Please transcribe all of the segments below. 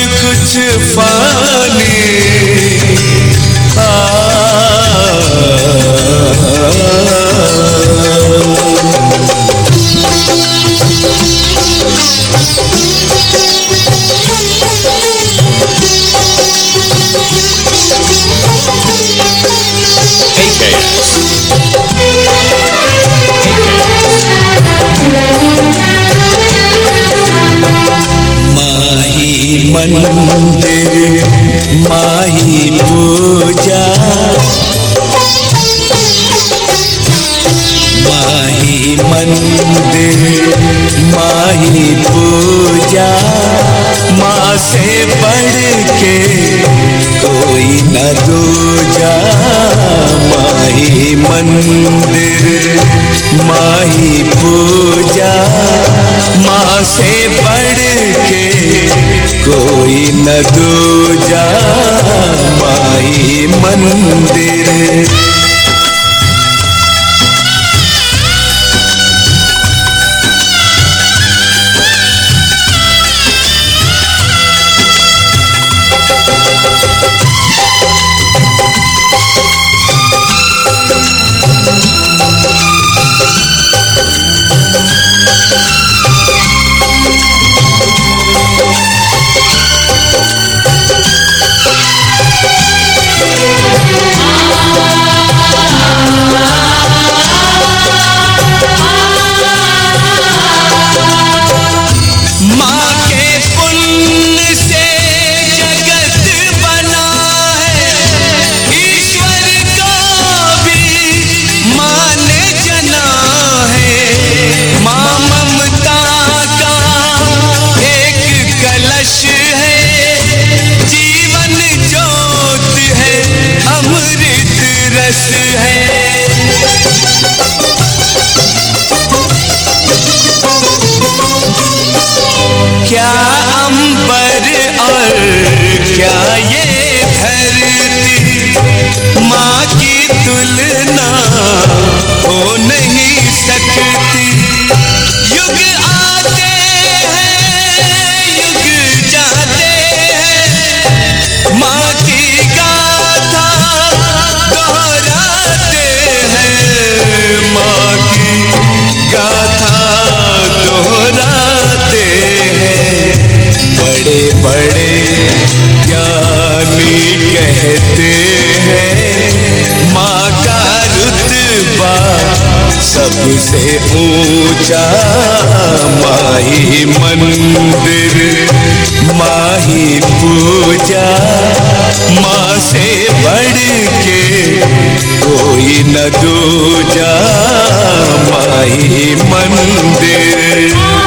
कुछ फानी मंदिर माही पूजा, माही मंदिर माही पूजा, माँ से बढ़ के कोई न दूजा। माही मंदिर माही पूजा, माँ से बढ़ के कोई न दूजा। माही मंदिर क्या अंबर और क्या ये धरती, माँ की तुलना हो नहीं सकती। युग आते हैं युग जाते हैं, माँ की गाथा दोहराते हैं। माँ की गाथा दोहराते हैं। बड़े बड़े ज्ञानी कहते हैं, माँ का रुतबा सबसे ऊंचा। माही मंदिर माही पूजा, माँ से बढ़ के कोई न दूजा। माही मंदिर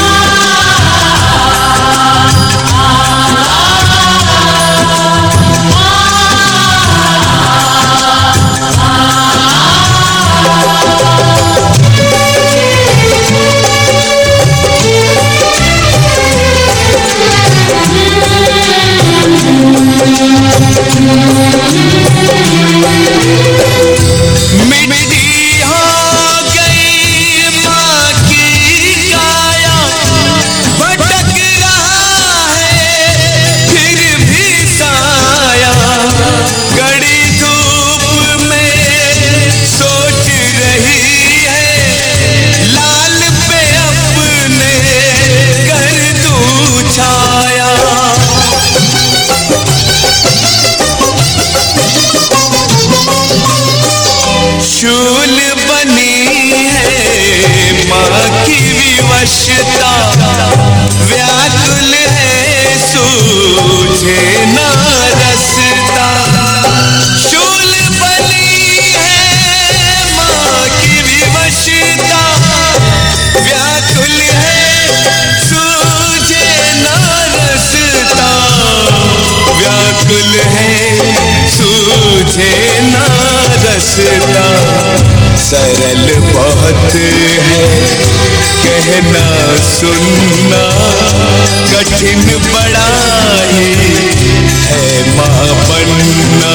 शूल बनी है माँ की विवशता, व्याकुल है सूझे ना रसता। शूल बनी है माँ की विवशता, व्याकुल है सूझे ना रसता। व्याकुल है सूझे ना रसता। सरल बहुत है कहना सुनना, कठिन बड़ा ही है माँ बनना।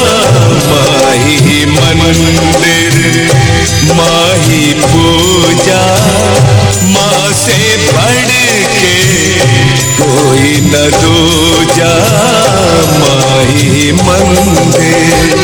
माही मंदिर माही पूजा, माँ से बढ़ के कोई न दूजा। पूजा माही मंदिर।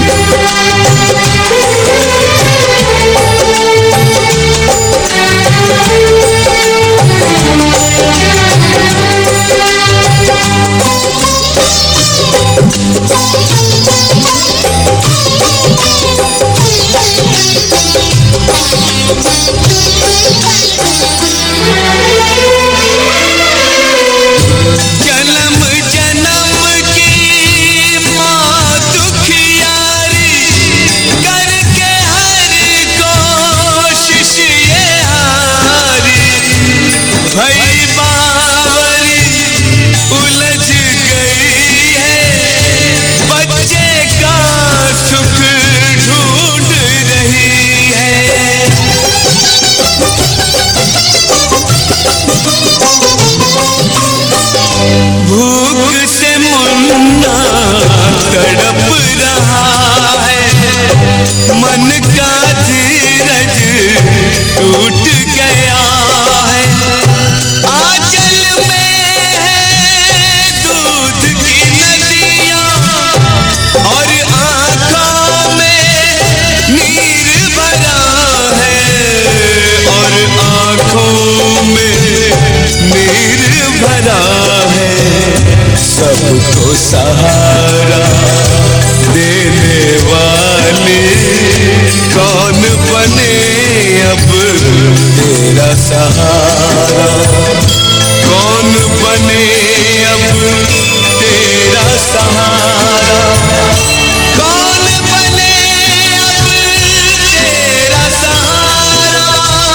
मन का धीरज टूट गया है, आंचल में है दूध की नदियाँ और आँखों में नीर भरा है, और आँखों में नीर भरा है। सबको सहारा देने वाले कौन बने अब तेरा सहारा, कौन बने अब तेरा सहारा, कौन बने अब तेरा सहारा।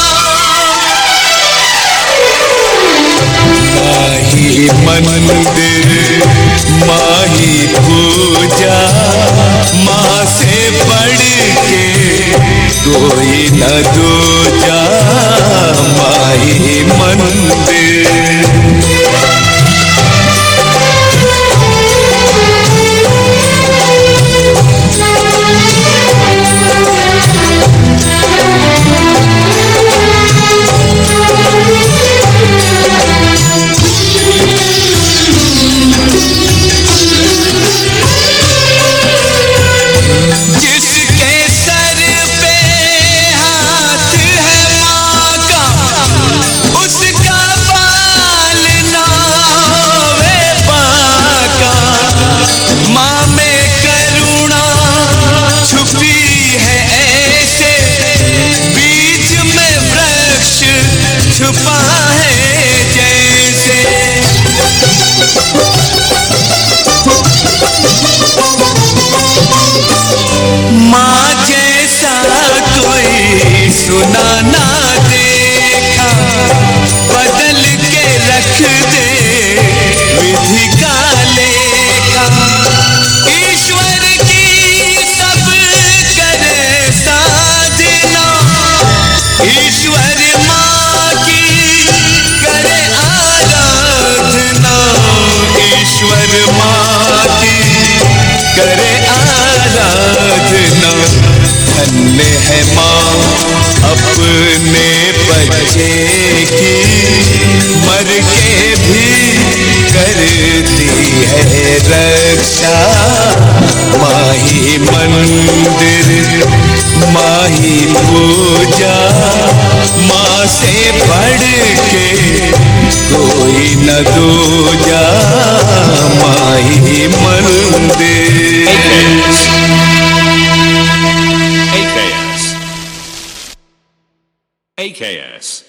माही मंदिर माही पूजा, माँ से बढ़ के कोई न दूजा माही मंदिर। छुपा है जैसे माँ जैसा कोई सुना ना देखा, बदल के रख दे विधि का लेखा। ईश्वर की सब करे साधना, ईश्वर माँ की करे आराधना, ईश्वर माँ की करे आराधना। धन्य है माँ अपने बच्चे की, मर के भी करती है रक्षा। माही मंदिर माही पूजा, माँ से बढ़ के कोई न दूजा माही मंदिर। AKS